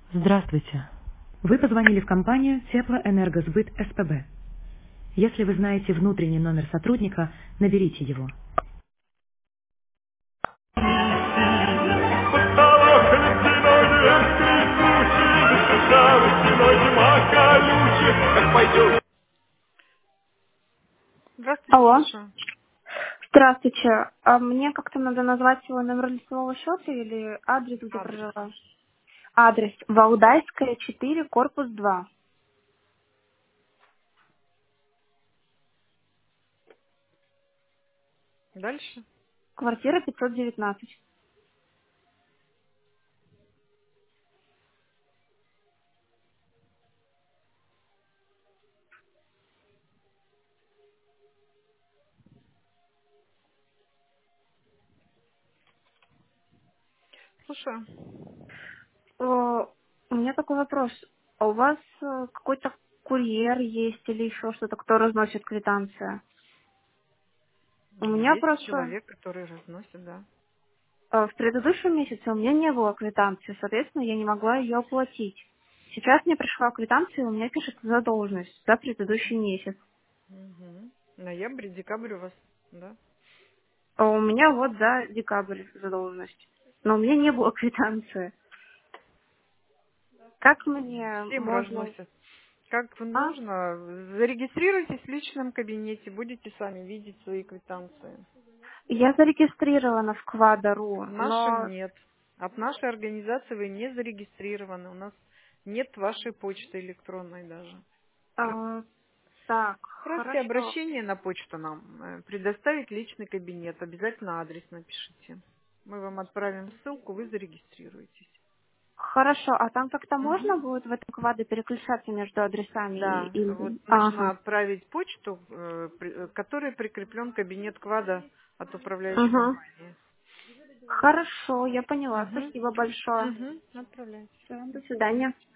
Здравствуйте. Вы позвонили в компанию Теплоэнергосбыт СПБ. Если вы знаете внутренний номер сотрудника, наберите его. Здравствуйте, Алло. слушаю. Здравствуйте. А мне как-то надо назвать свой номер лицевого счета или адрес, где Адрес. проживаю? Адрес. Валдайская, 4, корпус 2. Дальше. Квартира 519. Слушаю. У меня такой вопрос. А у вас какой-то курьер есть или еще что-то, кто разносит квитанции? У меня Есть просто человек, который разносит, да. в предыдущем месяце у меня не было квитанции, соответственно, я не могла ее оплатить. Сейчас мне пришла квитанция, и у меня пишется задолженность за предыдущий месяц. Угу. Ноябрь, декабрь у вас, да? А у меня вот за декабрь задолженность. Но у меня не было квитанции. Как мне Всем можно... разносят. Как А? нужно, зарегистрируйтесь в личном кабинете, будете сами видеть свои квитанции. Я зарегистрирована в Квадару, В нашем но... нет. От нашей организации вы не зарегистрированы. У нас нет вашей почты электронной даже. а, так, Сбросьте хорошо. обращение на почту нам, предоставить личный кабинет, обязательно адрес напишите. Мы вам отправим ссылку, вы зарегистрируетесь. Хорошо, а там как-то Мгм. можно будет в этом квадре переключаться между адресами? Да, вот нужно Ага. отправить почту, к которой прикреплен кабинет КВАДа от управляющей Угу. компании. Хорошо, я поняла. Угу. Спасибо большое. Угу. Отправляйте. Всё, до свидания.